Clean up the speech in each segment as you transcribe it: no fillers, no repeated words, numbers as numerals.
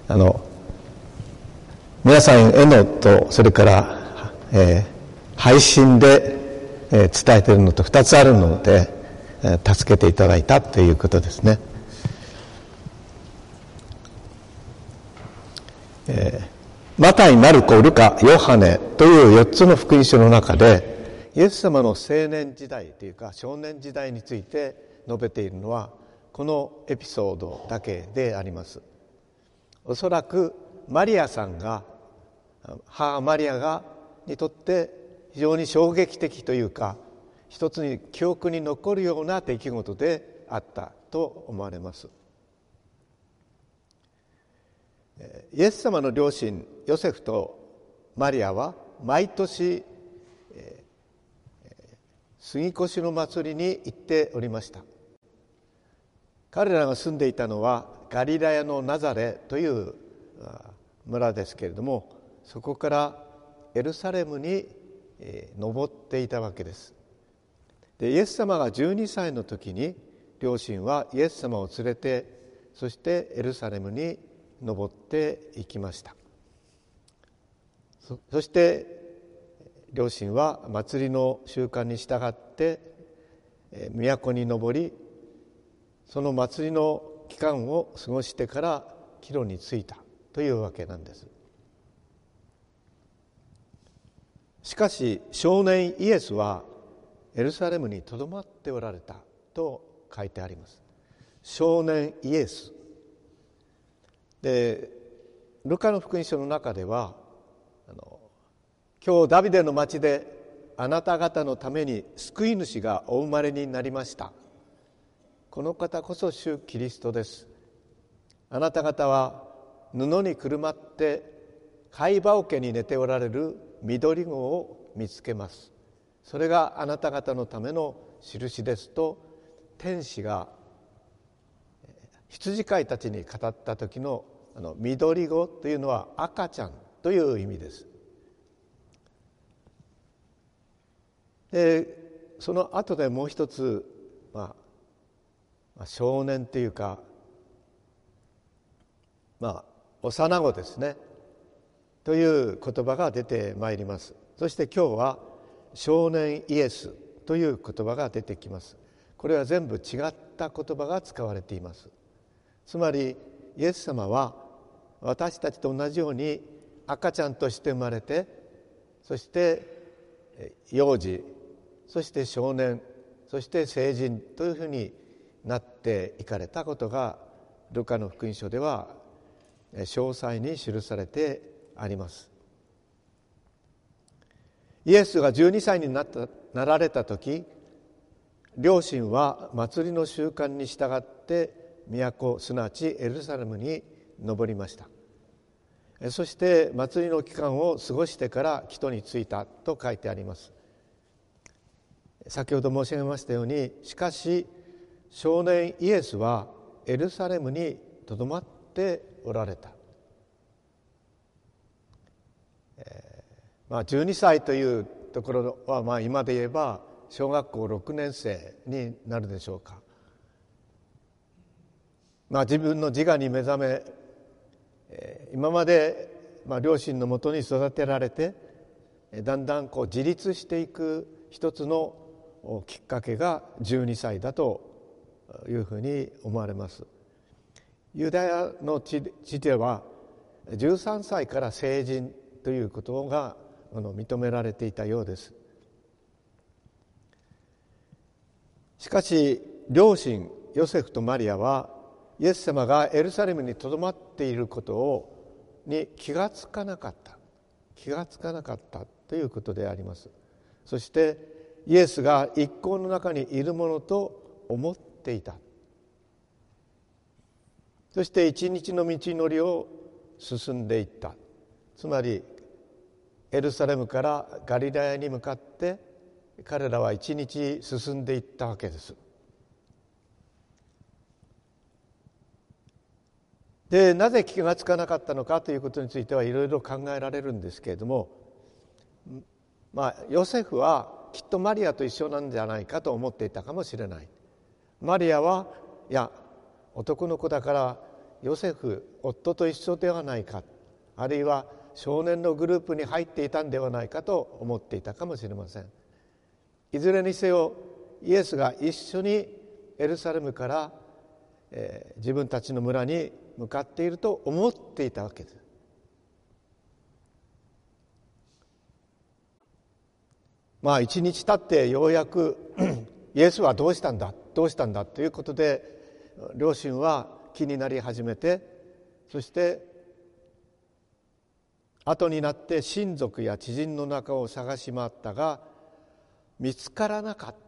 皆さんへのと、それから、配信で、伝えているのと2つあるので、助けていただいたということですね。マタイ、マルコ、ルカ、ヨハネという4つの福音書の中で、イエス様の青年時代というか少年時代について述べているのはこのエピソードだけであります。おそらくマリアさんが、母マリアにとって非常に衝撃的というか、一つに記憶に残るような出来事であったと思われます。イエス様の両親ヨセフとマリアは毎年杉越の祭りに行っておりました。彼らが住んでいたのはガリラヤのナザレという村ですけれども、そこからエルサレムに登っていたわけです。で、イエス様が12歳の時に両親はイエス様を連れて、そしてエルサレムに登っていきました。そして両親は祭りの習慣に従って都に登り、その祭りの期間を過ごしてから帰路に着いたというわけなんです。しかし少年イエスはエルサレムにとどまっておられたと書いてあります。少年イエスで、ルカの福音書の中では今日ダビデの町であなた方のために救い主がお生まれになりました。この方こそ主キリストです。あなた方は布にくるまって貝羽桶に寝ておられる緑子を見つけます。それがあなた方のための印ですと天使が羊飼いたちに語った時の緑子というのは赤ちゃんという意味です。で、その後でもう一つ、少年というか、幼子ですねという言葉が出てまいります。そして今日は少年イエスという言葉が出てきます。これは全部違った言葉が使われています。つまりイエス様は私たちと同じように赤ちゃんとして生まれて、そして幼児、そして少年、そして成人というふうになっていかれたことがルカの福音書では詳細に記されてあります。イエスが12歳になられた時、両親は祭りの習慣に従って都、すなわちエルサレムに登りました。そして祭りの期間を過ごしてから帰途に着いたと書いてあります。先ほど申し上げましたように、しかし少年イエスはエルサレムにとどまっておられた。12歳というところは、今で言えば小学校6年生になるでしょうか。自分の自我に目覚め、今まで、両親のもとに育てられて、だんだん自立していく一つのきっかけが12歳だというふうに思われます。ユダヤの地では13歳から成人ということが認められていたようです。しかし両親ヨセフとマリアはイエス様がエルサレムにとどまっていることに気がつかなかったということであります。そしてイエスが一行の中にいるものと思っていた。そして一日の道のりを進んでいった。つまりエルサレムからガリラヤに向かって彼らは一日進んでいったわけです。で、なぜ気がつかなかったのかということについてはいろいろ考えられるんですけれども、ヨセフはきっとマリアと一緒なんじゃないかと思っていたかもしれない。マリアは、いや、男の子だからヨセフ夫と一緒ではないか、あるいは少年のグループに入っていたんではないかと思っていたかもしれません。いずれにせよイエスが一緒にエルサレムから、自分たちの村に向かっていると思っていたわけです。一日経ってようやくイエスはどうしたんだということで両親は気になり始めて、そして後になって親族や知人の中を探し回ったが見つからなかった。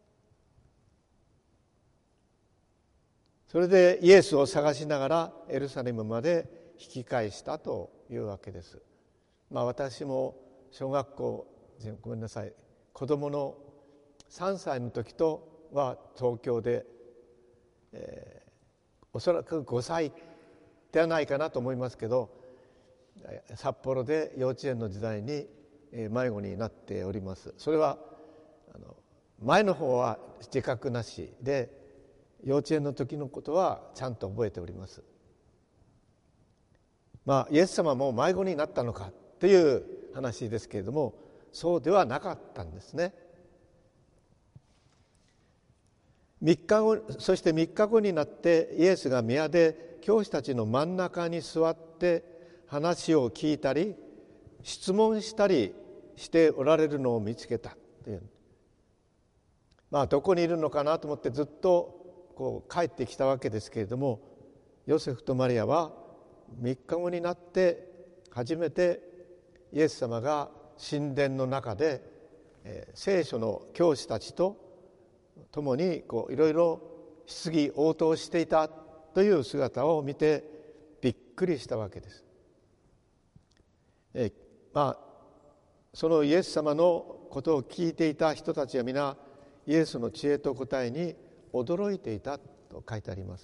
それでイエスを探しながらエルサレムまで引き返したというわけです。私も小学校、子供の3歳の時とは東京で、おそらく5歳ではないかなと思いますけど、札幌で幼稚園の時代に迷子になっております。それは前の方は自覚なしで、幼稚園の時のことはちゃんと覚えております。イエス様も迷子になったのかという話ですけれども、そうではなかったんですね。そして3日後になってイエスが宮で教師たちの真ん中に座って話を聞いたり質問したりしておられるのを見つけたという、どこにいるのかなと思ってずっと帰ってきたわけですけれども、ヨセフとマリアは3日後になって初めてイエス様が神殿の中で、聖書の教師たちと共にいろいろ質疑応答していたという姿を見てびっくりしたわけです。そのイエス様のことを聞いていた人たちは皆イエスの知恵と答えに驚いていたと書いてあります。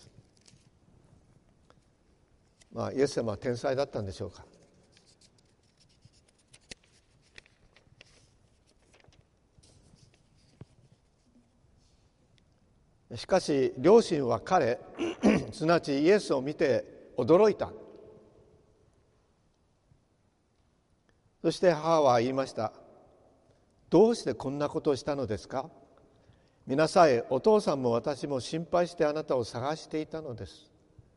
イエス様は天才だったんでしょうか。しかし両親は彼すなわちイエスを見て驚いた。そして母は言いました。どうしてこんなことをしたのですか。見なさい、お父さんも私も心配してあなたを探していたのです。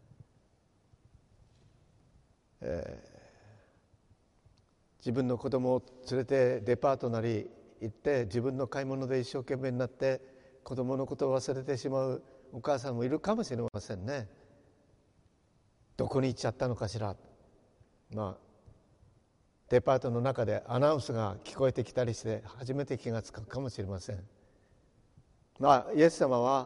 自分の子供を連れてデパートなり行って自分の買い物で一生懸命になって子供のことを忘れてしまうお母さんもいるかもしれませんね。どこに行っちゃったのかしら。デパートの中でアナウンスが聞こえてきたりして初めて気がつくかもしれません。イエス様は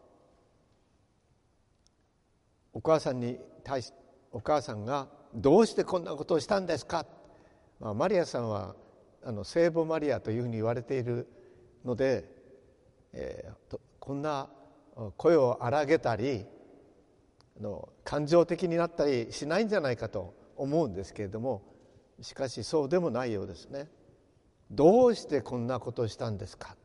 お母さんに対し、お母さんがどうしてこんなことをしたんですか。マリアさんは聖母マリアというふうに言われているので、こんな声を荒げたり感情的になったりしないんじゃないかと思うんですけれども、しかしそうでもないようですね。どうしてこんなことをしたんですか。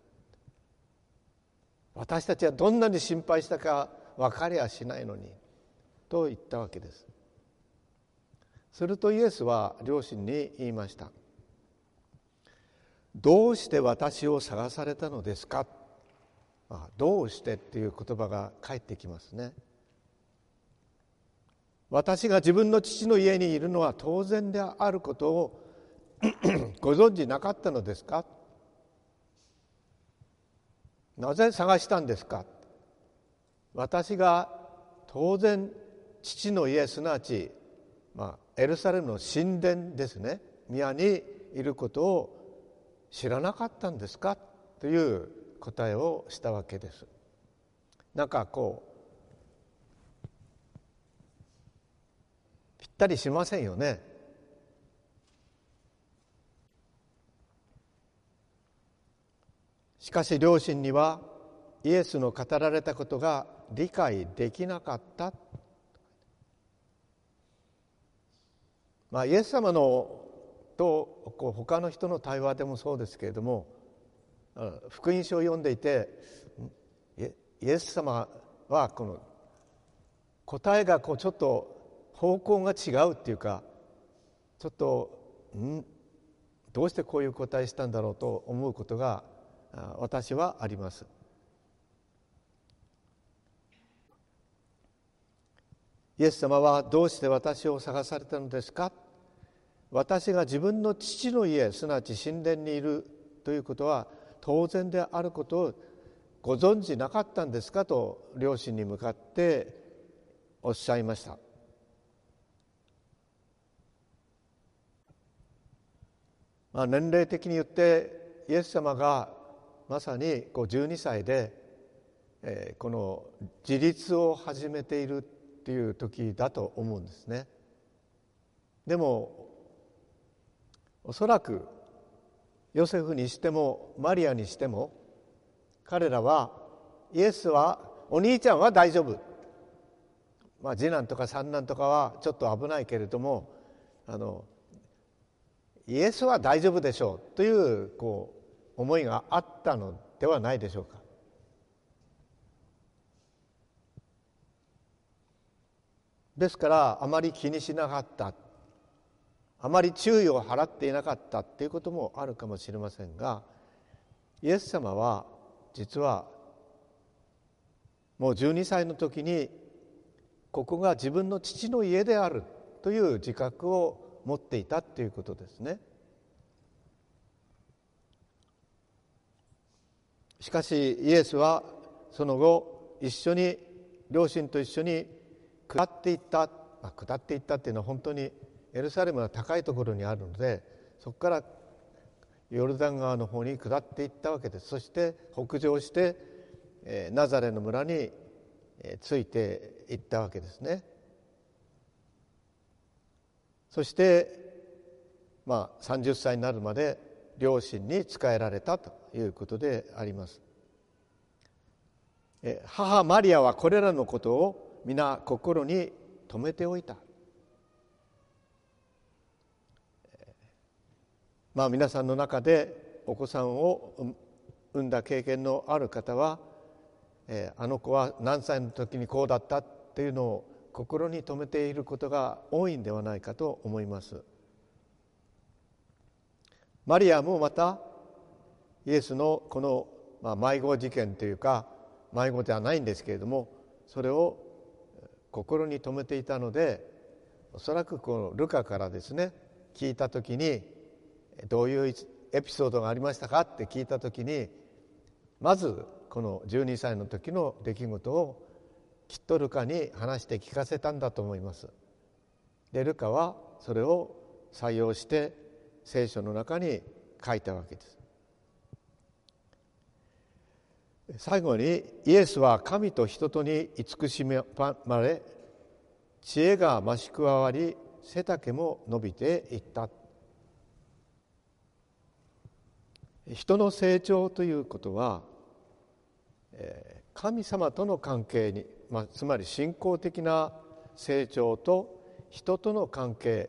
私たちはどんなに心配したか分かりゃしないのにと言ったわけです。するとイエスは両親に言いました。どうして私を探されたのですか。どうしてっていう言葉が返ってきますね。私が自分の父の家にいるのは当然であることをご存じなかったのですか。なぜ探したんですか。私が当然父の家、すなわち、エルサレムの神殿ですね、宮にいることを知らなかったんですかという答えをしたわけです。ぴったりしませんよね。しかし両親にはイエスの語られたことが理解できなかった。イエス様のと他の人の対話でもそうですけれども、福音書を読んでいてイエス様はこの答えがちょっと方向が違うっていうか、ちょっとどうしてこういう答えしたんだろうと思うことが私はあります。イエス様はどうして私を探されたのですか。私が自分の父の家、すなわち神殿にいるということは当然であることをご存じなかったんですかと両親に向かっておっしゃいました。年齢的に言ってイエス様がまさに12歳で、この自立を始めているっていう時だと思うんですね。でもおそらくヨセフにしてもマリアにしても、彼らはイエスはお兄ちゃんは大丈夫、次男とか三男とかはちょっと危ないけれどもイエスは大丈夫でしょうという思いがあったのではないでしょうか。ですからあまり気にしなかった、あまり注意を払っていなかったということもあるかもしれませんが、イエス様は実はもう12歳の時にここが自分の父の家であるという自覚を持っていたということですね。しかしイエスはその後両親と一緒に下っていった、下っていったっていうのは本当にエルサレムは高いところにあるので、そこからヨルダン川の方に下っていったわけです。そして北上してナザレの村についていったわけですね。そして30歳になるまで両親に仕えられたということであります。母マリアはこれらのことを皆心に留めておいた。皆さんの中でお子さんを産んだ経験のある方は、あの子は何歳の時にこうだったっていうのを心に留めていることが多いんではないかと思います。マリアもまたイエスのこの、迷子事件というか、迷子ではないんですけれども、それを心に留めていたので、おそらくこのルカからですね、聞いた時にどういうエピソードがありましたかって聞いた時に、まずこの12歳の時の出来事をきっとルカに話して聞かせたんだと思います。でルカはそれを採用して聖書の中に書いたわけです。最後に、イエスは神と人とに慈しまれ、知恵が増し加わり、背丈も伸びていった。人の成長ということは、神様との関係に、つまり信仰的な成長と人との関係、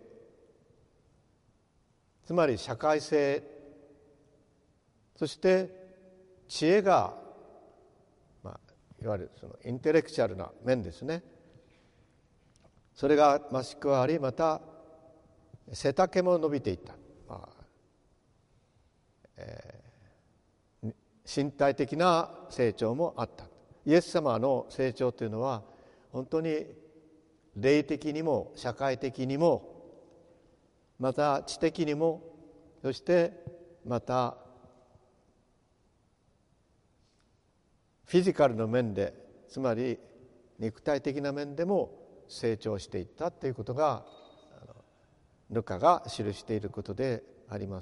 つまり社会性、そして知恵が、いわゆるそのインテレクチャルな面ですね、それが増し加わり、また背丈も伸びていった、身体的な成長もあった。イエス様の成長というのは本当に霊的にも社会的にも、また知的にも、そしてまたフィジカルの面で、つまり肉体的な面でも成長していったということがルカが記していることであります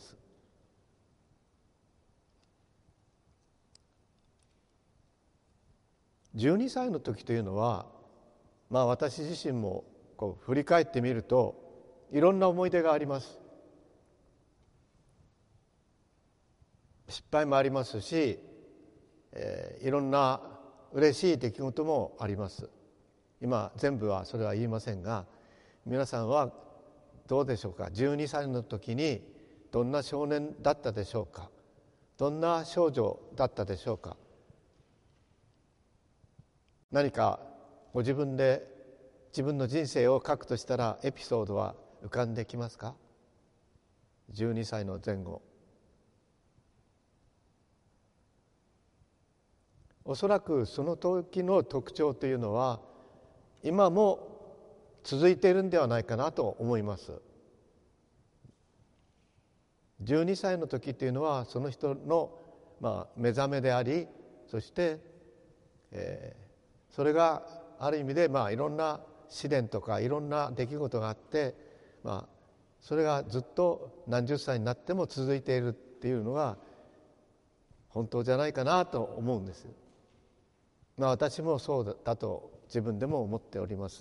。12歳の時というのは、私自身も振り返ってみるといろんな思い出があります。失敗もありますし、いろんな嬉しい出来事もあります。今全部はそれは言いませんが、皆さんはどうでしょうか。12歳の時にどんな少年だったでしょうか。どんな少女だったでしょうか。何かご自分で自分の人生を書くとしたらエピソードは浮かんできますか？12歳の前後。おそらくその時の特徴というのは今も続いているんではないかなと思います。12歳の時というのはその人の目覚めであり、そして、それがある意味でいろんな試練とかいろんな出来事があって、それがずっと何十歳になっても続いているっていうのが本当じゃないかなと思うんです。私もそうだと自分でも思っております。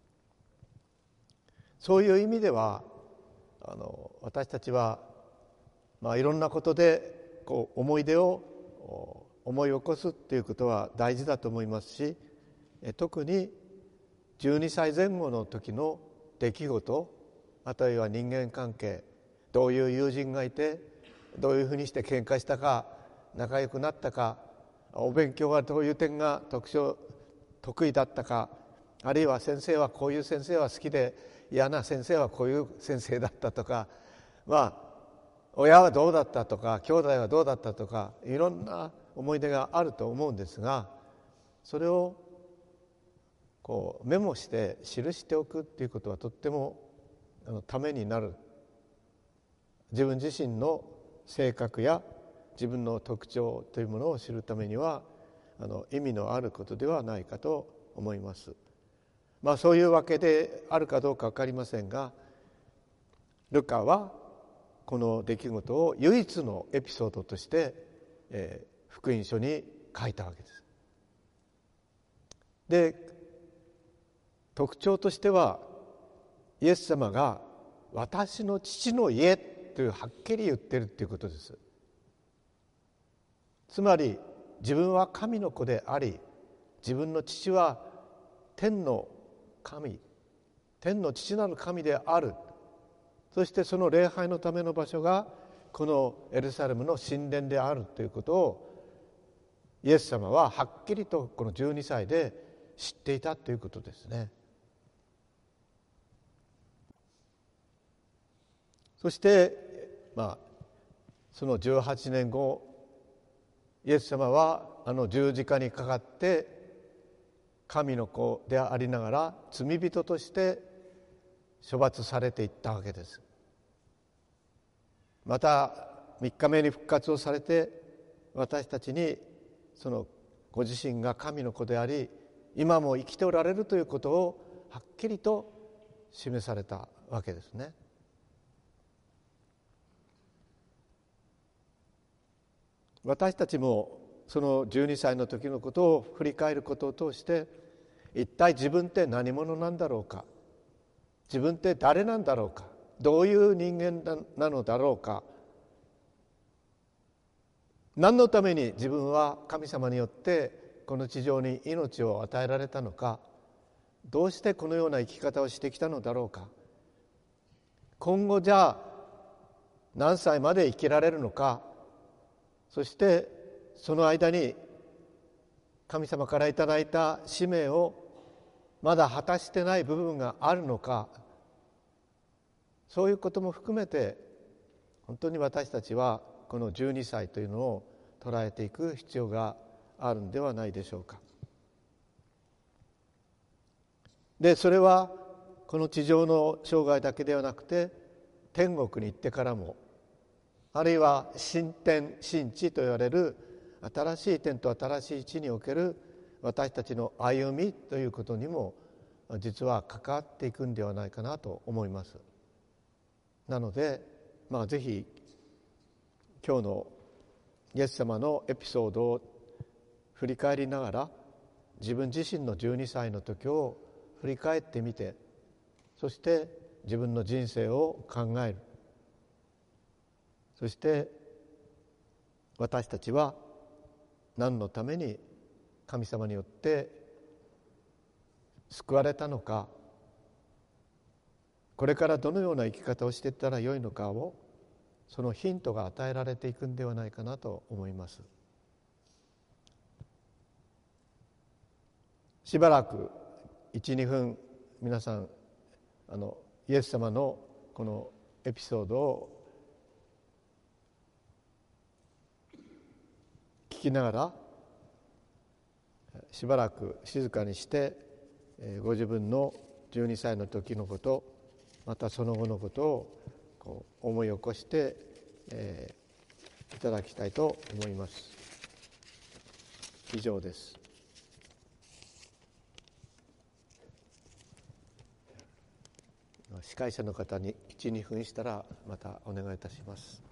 そういう意味では私たちはいろんなことで思い出を思い起こすっていうことは大事だと思いますし、特に12歳前後の時の出来事、あるいは人間関係、どういう友人がいてどういうふうにして喧嘩したか、仲良くなったか、お勉強はどういう点が得意だったか、あるいは先生はこういう先生は好きで嫌な先生はこういう先生だったとか、親はどうだったとか兄弟はどうだったとか、いろんな思い出があると思うんですが、それをメモして記しておくっていうことはとってもためになる。自分自身の性格や自分の特徴というものを知るためには意味のあることではないかと思います。そういうわけであるかどうか分かりませんが、ルカはこの出来事を唯一のエピソードとして、福音書に書いたわけです。で、特徴としてはイエス様が私の父の家というはっきり言ってるということです。つまり自分は神の子であり、自分の父は天の神、天の父なる神である。そしてその礼拝のための場所がこのエルサレムの神殿であるということをイエス様ははっきりとこの12歳で知っていたということですね。そしてその18年後、イエス様は十字架にかかって神の子でありながら罪人として処罰されていったわけです。また3日目に復活をされて、私たちにそのご自身が神の子であり今も生きておられるということをはっきりと示されたわけですね。私たちもその12歳の時のことを振り返ることを通して、一体自分って何者なんだろうか、自分って誰なんだろうか、どういう人間なのだろうか、何のために自分は神様によってこの地上に命を与えられたのか、どうしてこのような生き方をしてきたのだろうか、今後じゃあ何歳まで生きられるのか、そしてその間に神様からいただいた使命をまだ果たしてない部分があるのか、そういうことも含めて本当に私たちはこの12歳というのを捉えていく必要があるんではないでしょうか。で、それはこの地上の生涯だけではなくて、天国に行ってからも、あるいは新天新地と言われる新しい天と新しい地における私たちの歩みということにも実は関わっていくんではないかなと思います。なので、ぜひ今日のイエス様のエピソードを振り返りながら、自分自身の12歳の時を振り返ってみて、そして自分の人生を考える。そして私たちは何のために神様によって救われたのか、これからどのような生き方をしていったらよいのかを、そのヒントが与えられていくんではないかなと思います。しばらく 1,2 分皆さんイエス様のこのエピソードを聞きながらしばらく静かにして、ご自分の12歳の時のこと、またその後のことをこう思い起こして、いただきたいと思います。以上です。司会者の方に1、2分したらまたお願いいたします。